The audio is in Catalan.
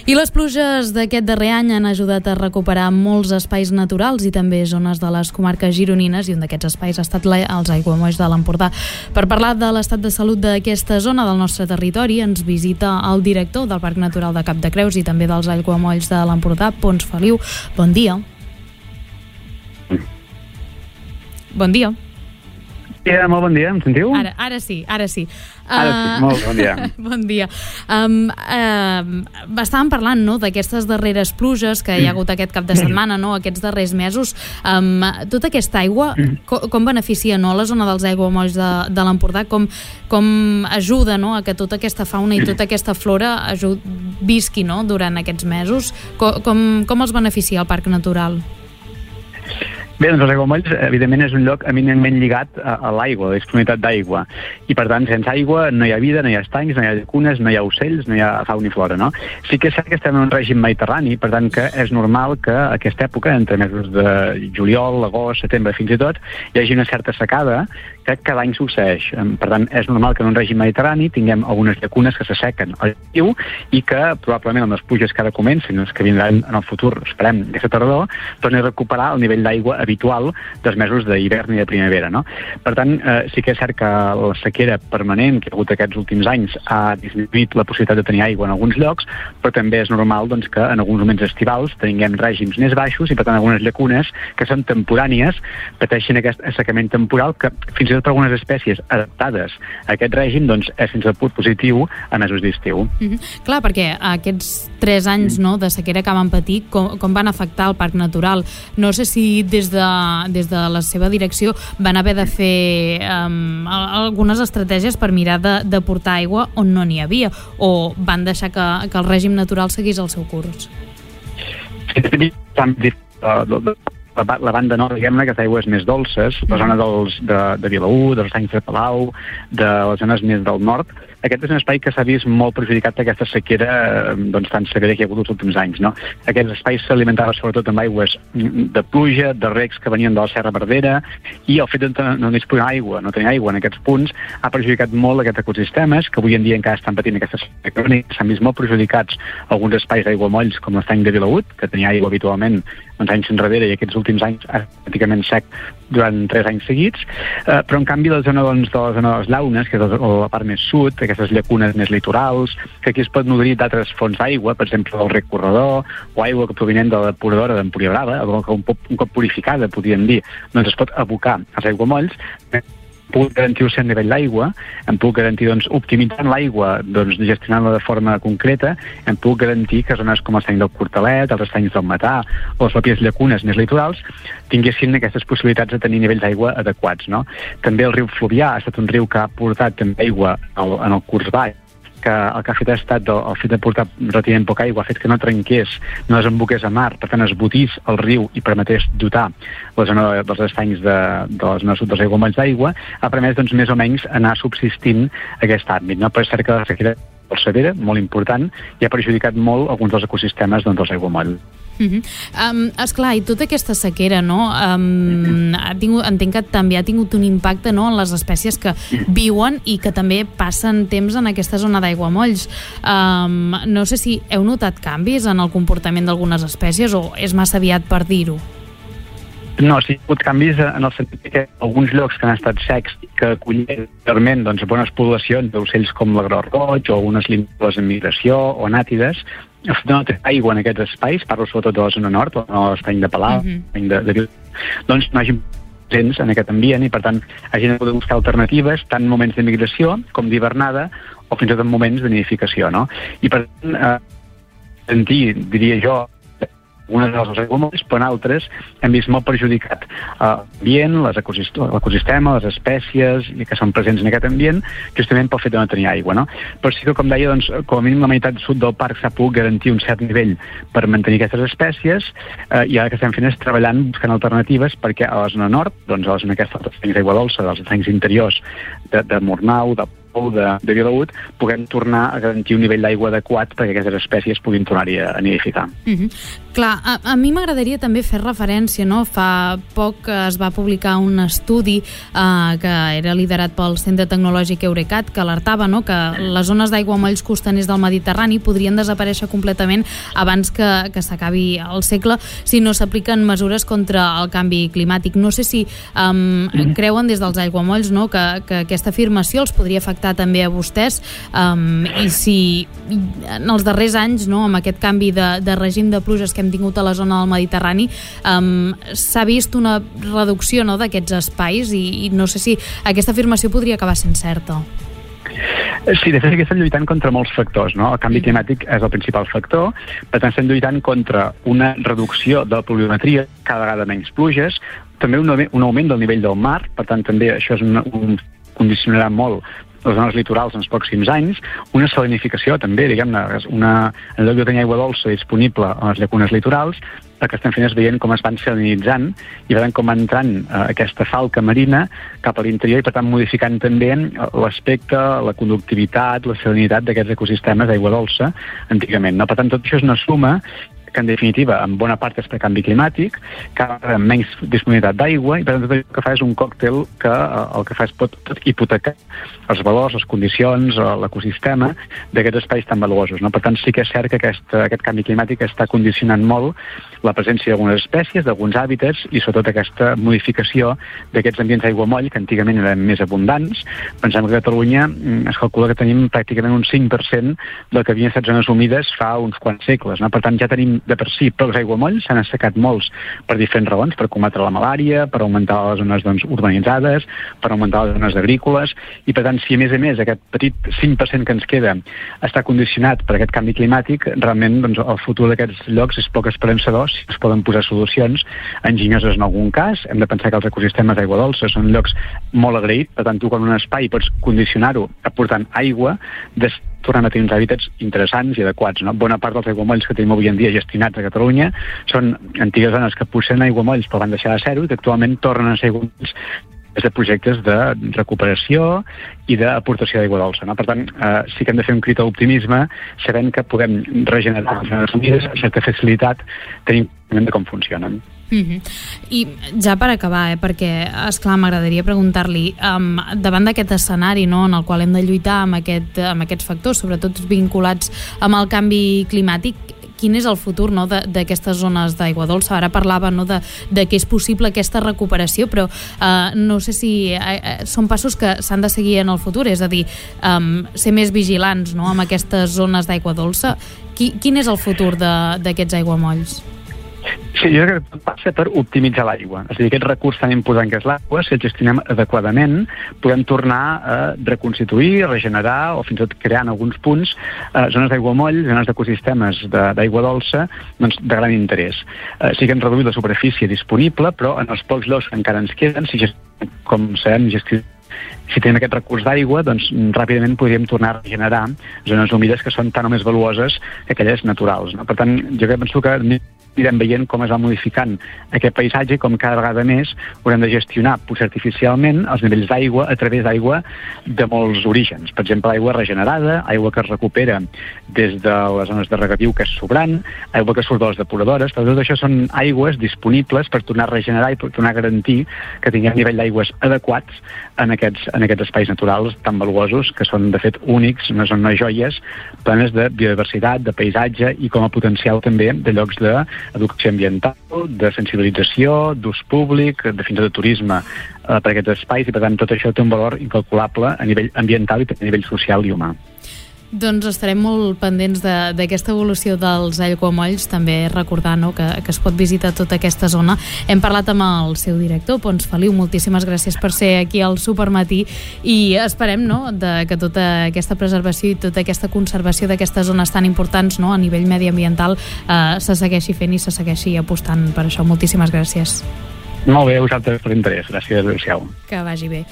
I les pluges d'aquest darrer any han ajudat a recuperar molts espais naturals i també zones de les comarques gironines, i un d'aquests espais ha estat els aiguamolls de l'Empordà. Per parlar de l'estat de salut d'aquesta zona del nostre territori ens visita el director del Parc Natural de Cap de Creus i també dels aiguamolls de l'Empordà, Pons Feliu. Bon dia. Bon dia. Molt bon dia, em sentiu? Ara sí. Ara sí, molt bon dia. Bon dia. Estàvem parlant, no?, d'aquestes darreres pluges que hi ha hagut aquest cap de setmana, no?, aquests darrers mesos. Tota aquesta aigua, com beneficia, no?, la zona dels aiguamolls de l'Empordà? Com ajuda, no?, a que tota aquesta fauna i tota aquesta flora visqui, no?, durant aquests mesos? Com els beneficia el Parc Natural? Bé, doncs els aiguamolls, evidentment, és un lloc eminentment lligat a l'aigua, a la disponibilitat d'aigua. I, per tant, sense aigua no hi ha vida, no hi ha estanys, no hi ha llacunes, no hi ha ocells, no hi ha fauna i flora, no? Sí que és cert que estem en un règim mediterrani, per tant, que és normal que a aquesta època, entre mesos de juliol, agost, setembre, fins i tot, hi hagi una certa secada que cada any succeeix. Per tant, és normal que en un règim mediterrani tinguem algunes llacunes que s'assequen al l'estiu i que, probablement, amb les pluges que ara comencen, les que vindran en el futur, esperem, aquesta tardor, torni a recuperar el nivell d'aigua habitual dels mesos d'hivern i de primavera, no? Per tant, sí que és cert que la sequera permanent que hi ha hagut aquests últims anys ha disminuït la possibilitat de tenir aigua en alguns llocs, però també és normal, doncs, que en alguns moments estivals tinguem règims més baixos i, per tant, algunes llacunes que són temporànies pateixin aquest assecament temporal que, fins i tot per algunes espècies adaptades a aquest règim, doncs, és fins al punt positiu a mesos d'estiu. Clar, perquè aquests 3 anys, no?, de sequera que van patir, com van afectar el Parc Natural? No sé si des de la seva direcció van haver de fer algunes estratègies per mirar de portar aigua on no n'hi havia, o van deixar que el règim natural seguís el seu curs? La banda nord, diguem-ne, aquestes aigües més dolces, la zona de Vilaür, dels Estanys de Palau, de les zones més del nord, aquest és un espai que s'ha vist molt perjudicat per aquesta sequera tan severa que hi ha hagut els últims anys, no? Aquests espais s'alimentaven sobretot amb aigües de pluja, de recs que venien de la Serra Verdera, i el fet de no disposar d'aigua, no tenir aigua en aquests punts, ha perjudicat molt aquests ecosistemes, que avui en dia encara estan patint aquestes sequera. S'han vist molt perjudicats alguns espais d'aiguamolls, com l'estany de Vilaür, que tenia aigua habitualment uns anys enrere i aquests últims anys pràcticament sec durant 3 anys seguits, però en canvi la zona de les llaunes, que és la part més sud, aquestes llacunes més litorals, que aquí es pot nodrir d'altres fonts d'aigua, per exemple del rec Corredor, o aigua provinent de la depuradora d'Empúria Brava, un cop purificada, podríem dir, doncs es pot abocar als aiguamolls. Puc garantir un cert nivell d'aigua, em puc garantir, optimitzant l'aigua, gestionant-la de forma concreta, em puc garantir que zones com l'estany del Cortalet, els estanys del Matà o les pròpies llacunes més litorals tinguessin aquestes possibilitats de tenir nivells d'aigua adequats, no? També el riu Fluvià ha estat un riu que ha portat també aigua en el curs baix, que el que ha fet ha estat el fet de portar relativament poca aigua, ha fet que no trenqués, no desemboqués a mar, per tant es botís el riu i permetés dotar la zona dels estanys de la zona sud dels aiguamolls d'aigua, ha permès més o menys anar subsistint aquest àmbit, no? Però és cert que la sequera molt severa, molt important, i ha perjudicat molt alguns dels ecosistemes dels aiguamolls. Esclar, i tota aquesta sequera, no? Entenc que també ha tingut un impacte, no?, en les espècies que viuen i que també passen temps en aquesta zona d'aiguamolls. No sé si heu notat canvis en el comportament d'algunes espècies o és massa aviat per dir-ho? No, sí, hi ha hagut canvis en el sentit que alguns llocs que han estat secs i que acullen bones poblacions d'ocells com l'agró roig o algunes línies en migració o anàtides, no té aigua en aquests espais, parlo sobretot de la zona nord, o l'estany de Palau, doncs no hagi presents en aquest ambient i, per tant, hagin de poder buscar alternatives tant en moments de migració com d'hivernada o fins i tot en moments de nidificació, no? I, per tant, diria jo, algunes de les aiguamolls, però en altres hem vist molt perjudicat l'ambient, l'ecosistema, les espècies que són presents en aquest ambient, justament pel fet de no tenir aigua, no? Però sí que, com deia, com a mínim la meitat sud del parc s'ha pogut garantir un cert nivell per mantenir aquestes espècies, i ara que estem fent és treballant buscant alternatives perquè a la zona nord, a la zona aquesta dels estanys d'aigua dolça, dels estanys interiors de Murnau, de Vilaür, puguem tornar a garantir un nivell d'aigua adequat perquè aquestes espècies puguin tornar-hi a nidificar. Clar, a mi m'agradaria també fer referència, no? Fa poc es va publicar un estudi que era liderat pel Centre Tecnològic Eurecat, que alertava, no?, que les zones d'aiguamolls costaners del Mediterrani podrien desaparèixer completament abans que s'acabi el segle si no s'apliquen mesures contra el canvi climàtic. No sé si creuen des dels aiguamolls, no?, que aquesta afirmació els podria afectar també a vostès, i si en els darrers anys, no?, amb aquest canvi de règim de pluges que hem tingut a la zona del Mediterrani, s'ha vist una reducció, no?, d'aquests espais, i no sé si aquesta afirmació podria acabar sent certa. Sí, de fet estem lluitant contra molts factors, no? El canvi climàtic és el principal factor, per tant estem lluitant contra una reducció de la pluviometria, cada vegada menys pluges, també un augment del nivell del mar, per tant també això condicionarà molt les zones litorals en els pròxims anys, una salinificació també, diguem-ne, en lloc de tenir aigua dolça disponible a les llacunes litorals, el que estem fent és veient com es van salinitzant i veient com va entrant aquesta falca marina cap a l'interior i per tant modificant també l'aspecte, la conductivitat, la salinitat d'aquests ecosistemes d'aigua dolça antigament, no? Per tant, tot això és una suma que en definitiva en bona part és per canvi climàtic, cada vegada amb menys disponibilitat d'aigua, i per tant tot això que fa és un còctel que el que fa és pot hipotecar els valors, les condicions, l'ecosistema d'aquests espais tan valuosos, no? Per tant sí que és cert que aquest canvi climàtic està condicionant molt la presència d'algunes espècies, d'alguns hàbitats i sobretot aquesta modificació d'aquests ambients d'aiguamoll que antigament eren més abundants. Pensem que a Catalunya es calcula que tenim pràcticament un 5% del que havien estat zones humides fa uns quants segles, no? Per tant ja tenim de per si pocs aiguamolls, s'han assecat molts per diferents raons, per combatre la malària, per augmentar les zones urbanitzades, per augmentar les zones agrícoles, i per tant si a més aquest petit 5% que ens queda està condicionat per aquest canvi climàtic, realment el futur d'aquests llocs és poc esperançador si es poden posar solucions enginyoses en algun cas. Hem de pensar que els ecosistemes d'aigua dolça són llocs molt agraïts, per tant tu quan un espai pots condicionar-ho aportant aigua, tornant a tenir uns hàbitats interessants i adequats, no? Bona part dels aiguamolls que tenim avui en dia gestionats a Catalunya són antigues zones que posseïen aiguamolls però van deixar de ser-ho i que actualment tornen a ser aiguamolls de projectes de recuperació i d'aportació d'aigua dolça, no? Per tant, sí que hem de fer un crit a l'optimisme sabent que podem regenerar les zones humides amb certa facilitat tenint de com funcionen. I ja per acabar, perquè esclar, m'agradaria preguntar-li davant d'aquest escenari, no, en el qual hem de lluitar amb aquests factors, sobretot vinculats amb el canvi climàtic, quin és el futur, no, d'aquestes zones d'aigua dolça? Ara parlava, no, de que és possible aquesta recuperació, però no sé si són passos que s'han de seguir en el futur, és a dir, ser més vigilants, no, amb aquestes zones d'aigua dolça. Quin és el futur d'aquests aiguamolls? Sí, jo crec que tot passa per optimitzar l'aigua. És a dir, aquest recurs tan important que és l'aigua, si el gestionem adequadament, podem tornar a reconstituir, regenerar o fins i tot crear en alguns punts zones d'aiguamoll, zones d'ecosistemes d'aigua dolça de gran interès. Sí que hem reduït la superfície disponible, però en els pocs llocs que encara ens queden, com sabem gestionar, si tenim aquest recurs d'aigua, doncs ràpidament podríem tornar a regenerar zones humides que són tan o més valuoses que aquelles naturals, no? Per tant, jo penso que anirem veient com es va modificant aquest paisatge, com cada vegada més haurem de gestionar potser artificialment els nivells d'aigua a través d'aigua de molts orígens. Per exemple, aigua regenerada, aigua que es recupera des de les zones de regadiu que és sobrant, aigua que surt de les depuradores. Tot això són aigües disponibles per tornar a regenerar i per tornar a garantir que tinguem nivell d'aigües adequats en aquests espais naturals tan valuosos que són de fet únics, són unes joies plenes de biodiversitat, de paisatge i com a potencial també de llocs d'educació ambiental, de sensibilització, d'ús públic, de fins i tot de turisme per aquests espais, i per tant tot això té un valor incalculable a nivell ambiental i a nivell social i humà. Doncs estarem molt pendents d'aquesta evolució dels aiguamolls, també recordar, no, que es pot visitar tota aquesta zona. Hem parlat amb el seu director, Pons Feliu, moltíssimes gràcies per ser aquí al Supermatí i esperem, no, que tota aquesta preservació i tota aquesta conservació d'aquestes zones tan importants, no, a nivell mediambiental se segueixi fent i se segueixi apostant per això. Moltíssimes gràcies. Molt bé, a vosaltres per l'interès. Gràcies, adéu-siau. Que vagi bé.